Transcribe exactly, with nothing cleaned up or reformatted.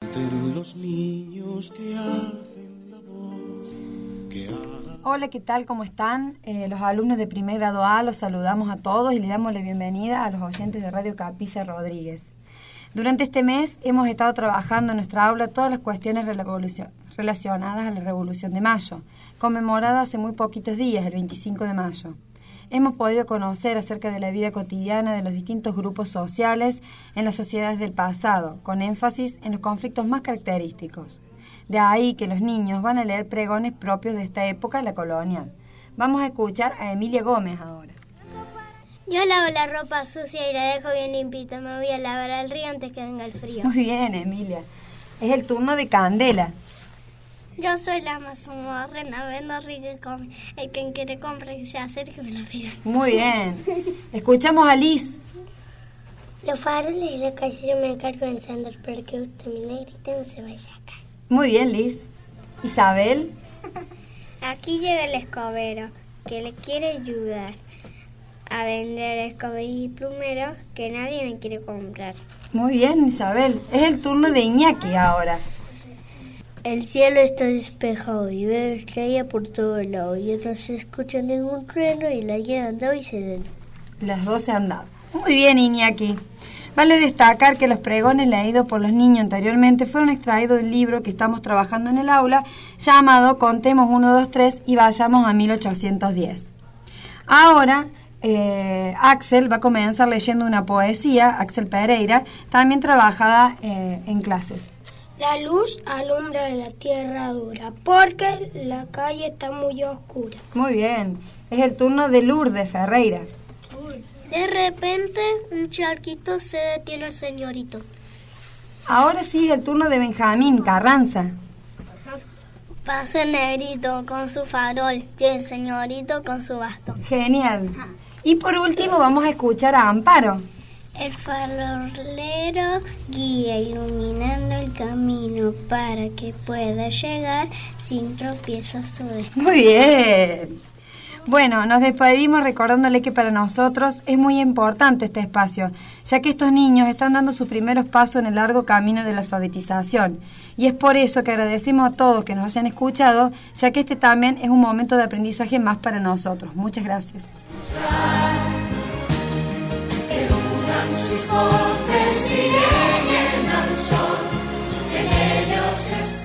canten los niños, que alcen la voz, que hagan... Hola, ¿qué tal? ¿Cómo están? Eh, los alumnos de primer grado A los saludamos a todos y les damos la bienvenida a los oyentes de Radio Capilla Rodríguez. Durante este mes hemos estado trabajando en nuestra aula todas las cuestiones relacionadas a la Revolución de Mayo, conmemorada hace muy poquitos días, el veinticinco de mayo. Hemos podido conocer acerca de la vida cotidiana de los distintos grupos sociales en las sociedades del pasado, con énfasis en los conflictos más característicos. De ahí que los niños van a leer pregones propios de esta época, la colonial. Vamos a escuchar a Emilia Gómez ahora. Yo lavo la ropa sucia y la dejo bien limpita. Me voy a lavar al río antes que venga el frío. Muy bien, Emilia. Es el turno de Candela. Yo soy la mazamorrena, vendo rico y come. El que quiere compra y se acerque me la pida. Muy bien. Escuchamos a Liz. Los faroles de la calle yo me encargo de encender para que usted mi negrita no se vaya a caer. Muy bien, Liz. Isabel. Aquí llega el escobero que le quiere ayudar a vender escobas y plumeros que nadie me quiere comprar. Muy bien, Isabel. Es el turno de Iñaki ahora. El cielo está despejado y veo estrellas por todos lados. Ya no se escucha ningún trueno y la llave anda y sereno. Las doce han dado. Muy bien, Iñaki. Vale destacar que los pregones leídos por los niños anteriormente fueron extraídos del libro que estamos trabajando en el aula, llamado Contemos uno, dos, tres y vayamos a mil ochocientos diez. Ahora, eh, Axel va a comenzar leyendo una poesía, Axel Pereira, también trabajada eh, en clases. La luz alumbra la tierra dura, porque la calle está muy oscura. Muy bien. Es el turno de Lourdes Ferreira. De repente, un charquito se detiene el señorito. Ahora sí es el turno de Benjamín Carranza. Pasa el negrito con su farol y el señorito con su bastón. Genial. Y por último vamos a escuchar a Amparo. El farolero guía iluminando el camino para que pueda llegar sin tropiezos o destinos. Muy bien. Bueno, nos despedimos recordándole que para nosotros es muy importante este espacio, ya que estos niños están dando sus primeros pasos en el largo camino de la alfabetización. Y es por eso que agradecemos a todos que nos hayan escuchado, ya que este también es un momento de aprendizaje más para nosotros. Muchas gracias. Que unan sus voces y lleguen al sol, en ellos está